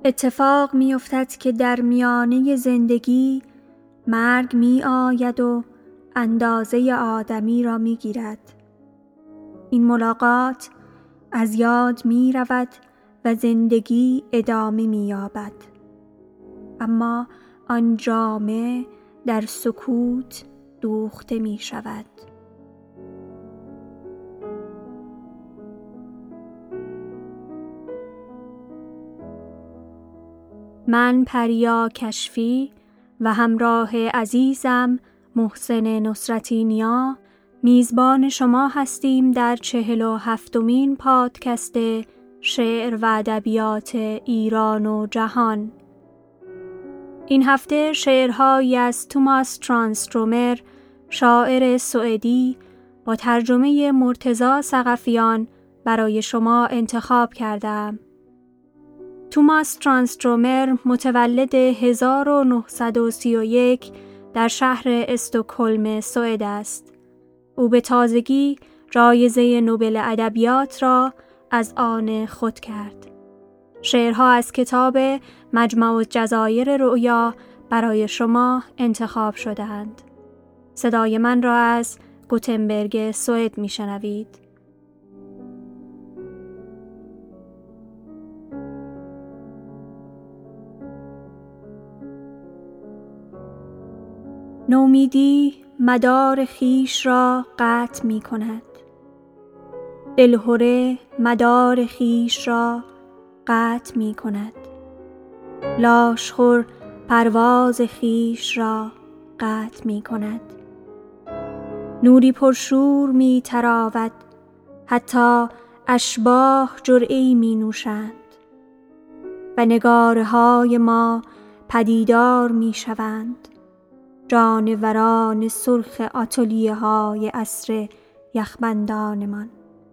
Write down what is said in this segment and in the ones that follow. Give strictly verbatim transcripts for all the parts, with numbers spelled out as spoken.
اتفاق می افتد که در میانه زندگی مرگ می آید و اندازه آدمی را می گیرد. این ملاقات از یاد می رود و زندگی ادامه می یابد. اما آن جامه در سکوت دوخته می شود. من پریا کشفی و همراه عزیزم محسن نصرتی نیا میزبان شما هستیم در چهل و هفتمین پادکست شعر و ادبیات ایران و جهان. این هفته شعرهایی از توماس ترانسترومر، شاعر سوئدی، با ترجمه مرتضی ثقفیان برای شما انتخاب کردم. توماس ترانسترومر متولد هزار و نهصد و سی و یک در شهر استکهلم سوئد است. او به تازگی جایزه نوبل ادبیات را از آن خود کرد. شعرها از کتاب مجمع الجزایر رؤیا برای شما انتخاب شده‌اند. صدای من را از گوتنبرگ سوئد می‌شنوید. نومیدی مدار خیش را قطع می کند. دلهره مدار خیش را قطع می کند. لاشخور پرواز خیش را قطع می کند. نوری پرشور می تراود، حتی اشباح جرعه‌ای می نوشند و نگاره های ما پدیدار می شوند. جانوران سرخ آتلیه های عصر یخبندانمان.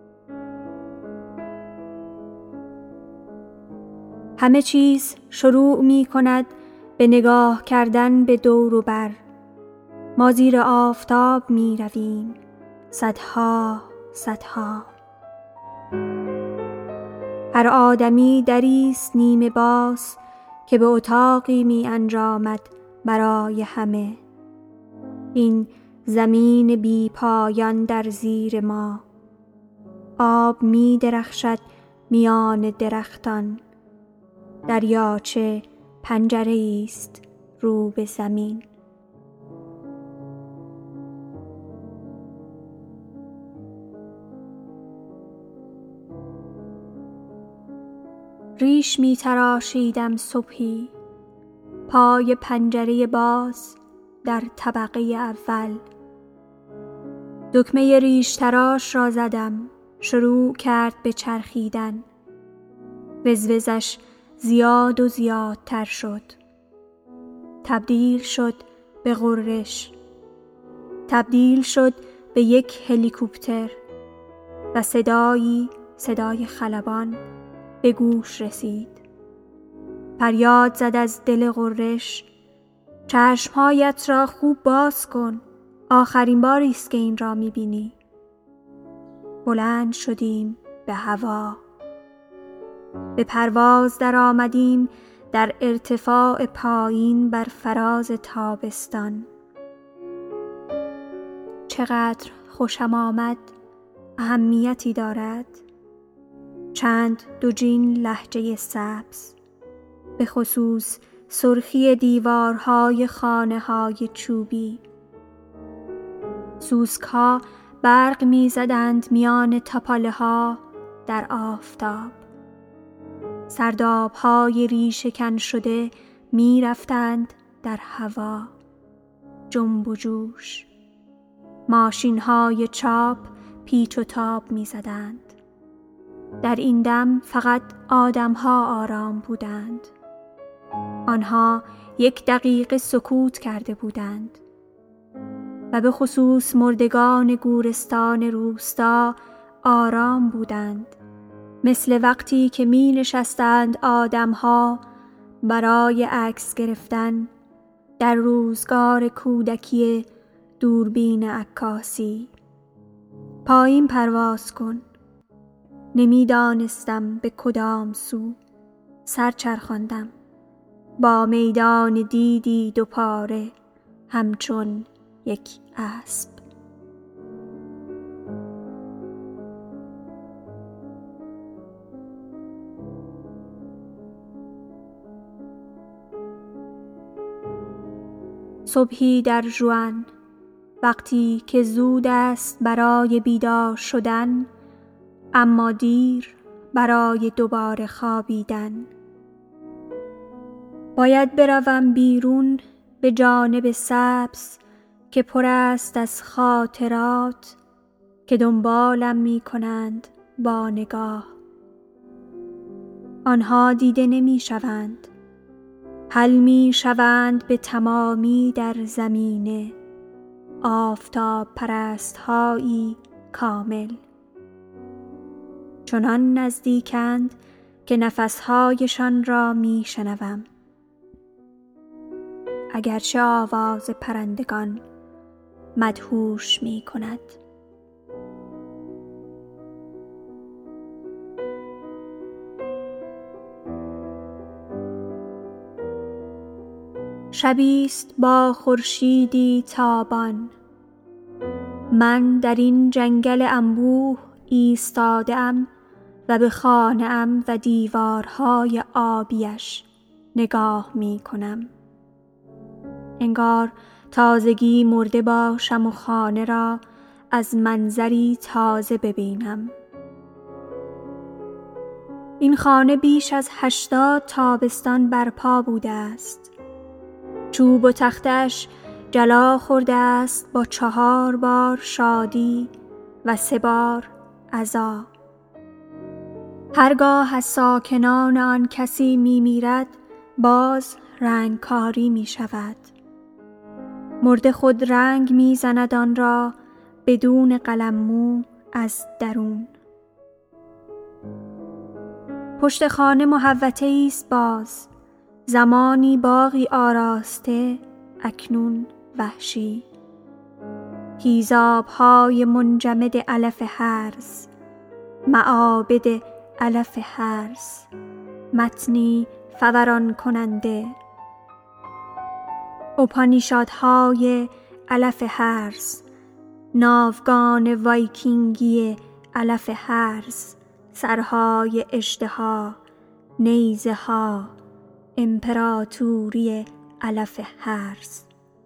همه چیز شروع می کند به نگاه کردن به دور و بر. ما زیر آفتاب می رویم، صدها صدها. هر آدمی دریست نیمه باز که به اتاقی می انجامد برای همه. این زمین بی پایان در زیر ما. آب می درخشد میان درختان. دریاچه پنجره است رو به زمین. ریش می تراشیدم صبحی، پای پنجره باز در طبقه اول. دکمه ریش تراش را زدم، شروع کرد به چرخیدن. وزوزش زیاد و زیادتر شد. تبدیل شد به غرش. تبدیل شد به یک هلیکوپتر و صدایی، صدای خلبان به گوش رسید. فریاد زد از دل غرش: چشمهایت را خوب باز کن، آخرین باری است که این را می‌بینی. بلند شدیم به هوا. به پرواز در آمدیم در ارتفاع پایین بر فراز تابستان. چقدر خوشم آمد. اهمیتی دارد. چند دوجین لهجه سبز، به خصوص سرخی دیوارهای خانه‌های چوبی. سوسک‌ها برق می‌زدند میان تپاله‌ها در آفتاب. سرداب‌های ریشه‌کن شده می‌رفتند در هوا، جنب و جوش. ماشین‌های چاپ پیچ و تاب می‌زدند. در این دم فقط آدم‌ها آرام بودند. آنها یک دقیقه سکوت کرده بودند و به خصوص مردگان گورستان روستا آرام بودند، مثل وقتی که می نشستند آدم‌ها برای عکس گرفتن در روزگار کودکی دوربین عکاسی. پایین پرواز کن. نمی دانستم به کدام سو. سر چرخاندم، با میدان دیدی دو پاره همچون یک اسب. صبحی در ژوئن، وقتی که زود است برای بیدار شدن، اما دیر برای دوباره خوابیدن. باید بروم بیرون به جانب سبز که پر است از خاطرات که دنبالم می کنند با نگاه. آنها دیده نمی شوند، حل می شوند به تمامی در زمینه، آفتاب پرست هایی کامل. چنان نزدیکند که نفسهایشان را می شنوم، اگرچه آواز پرندگان مدهوش می کند. شبیست با خورشیدی تابان، من در این جنگل انبوه ایستاده‌ام و به خانه‌ام و دیوارهای آبیش نگاه می کنم. انگار تازگی مرده باشم و خانه را از منظری تازه ببینم. این خانه بیش از هشتاد تابستان برپا بوده است. چوب و تختش جلا خورده است با چهار بار شادی و سه بار عزا. هرگاه از ساکنان آن کسی می میرد، باز رنگکاری می شود. مرده خود رنگ می زند آن را بدون قلممو از درون. پشت خانه محوطه‌ای است باز، زمانی باغی آراسته، اکنون وحشی. هیزاب‌های منجمد علف هرز، معابد علف هرز، متنی فوران کننده. اپانیشادهای علف هرز، ناوگان وایکینگی علف هرز، سرهای اژدها، نیزه ها، امپراتوری علف هرز.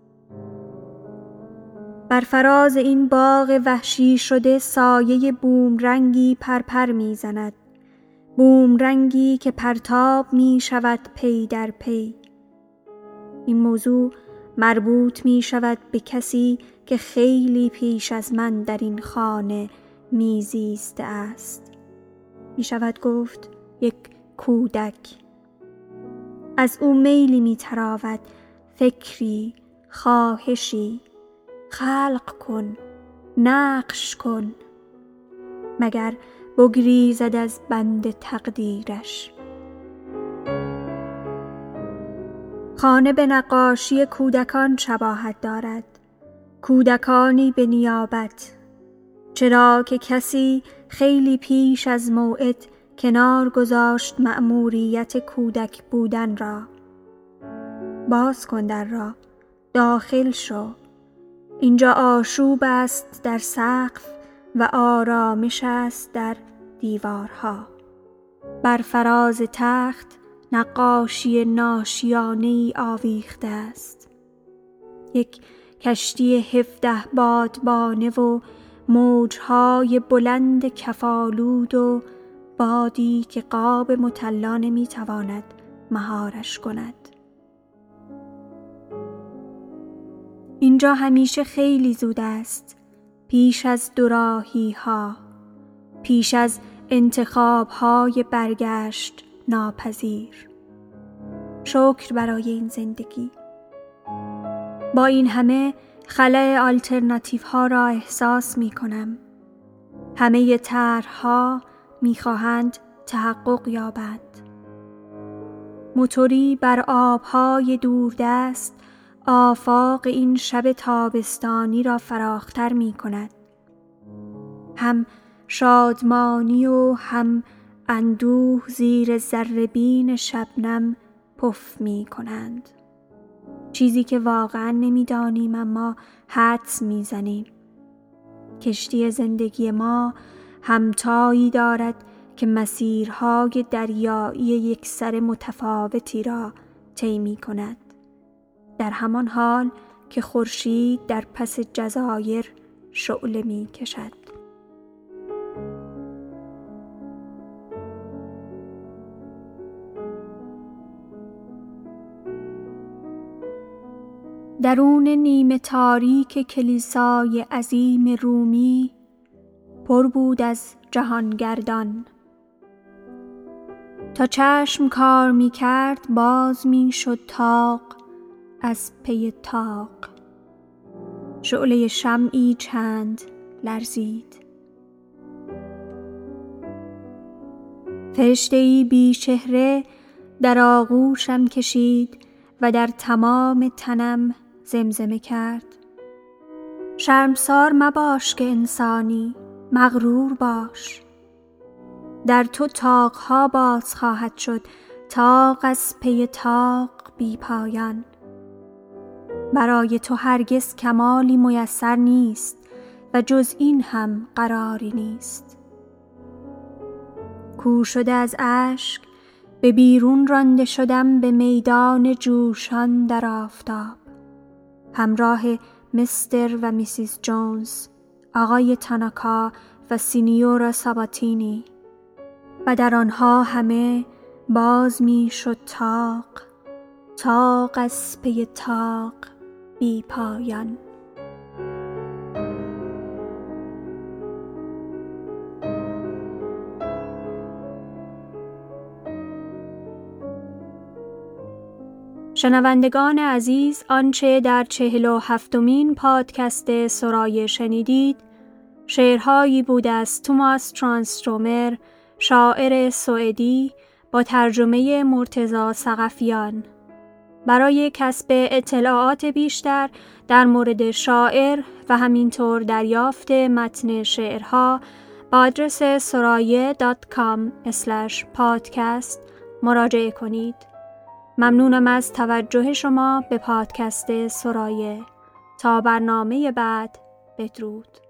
بر فراز این باغ وحشی شده سایه بومرنگی پرپر می زند، بومرنگی که پرتاب می شود پی در پی. این موضوع مربوط می شود به کسی که خیلی پیش از من در این خانه می زیسته است. می شود گفت یک کودک. از او میلی می تراود، فکری، خواهشی. خلق کن، نقش کن، مگر بگریزد از بند تقدیرش. خانه به نقاشی کودکان شباهت دارد، کودکانی به نیابت، چرا که کسی خیلی پیش از موعد کنار گذاشت مأموریت کودک بودن را. باز کن در را، داخل شو. اینجا آشوب است در سقف و آرامش است در دیوارها. بر فراز تخت نقاشی ناشیانه‌ای آویخته است. یک کشتی هفده بادبانه و موجهای بلند کفالود و بادی که قاب مطلا نمی‌تواند مهارش کند. اینجا همیشه خیلی زود است، پیش از دوراهی ها، پیش از انتخاب های برگشت ناپذیر. شکر برای این زندگی. با این همه خلأ آلترناتیو ها را احساس می کنم. همه طرح‌ها می خواهند تحقق یابند. موتوری بر آبهای دوردست آفاق این شب تابستانی را فراختر می کند. هم شادمانی و هم اندوه زیر ذره‌بین شبنم پف می کنند. چیزی که واقعا نمیدانیم اما حدس میزنیم. کشتی زندگی ما همتایی دارد که مسیرهای دریایی یکسر متفاوتی را طی می کند. در همان حال که خورشید در پس جزایر شعله می کشد. درون نیمه تاریک کلیسای عظیم رومی پر بود از جهانگردان. تا چشم کار می کرد باز می شد طاق از پی طاق. شعله شمعی چند لرزید. فرشته‌ای بی چهره در آغوشم کشید و در تمام تنم زمزمه کرد: شرمسار مباش که انسانی، مغرور باش. در تو طاق‌ها باز خواهد شد، طاق از پی طاق بی پایان. برای تو هرگز کمالی میسر نیست و جز این هم قراری نیست. کور شده از اشک به بیرون رانده شدم به میدان جوشان در آفتاب، همراه مستر و میسیز جونز، آقای تاناکا و سینیورا ساباتینی، و در آنها همه باز می شد طاق، طاق از پی طاق بی پایان. شنوندگان عزیز، آنچه در چهل و هفتمین پادکست سرایه شنیدید شعرهایی بود از توماس ترانسترومر، شاعر سوئدی، با ترجمه مرتضی ثقفیان. برای کسب اطلاعات بیشتر در مورد شاعر و همینطور دریافت متن شعرها با آدرس سرایه دات کام اسلش پادکست مراجعه کنید. ممنونم از توجه شما به پادکست سرایه. تا برنامه بعد، بدرود.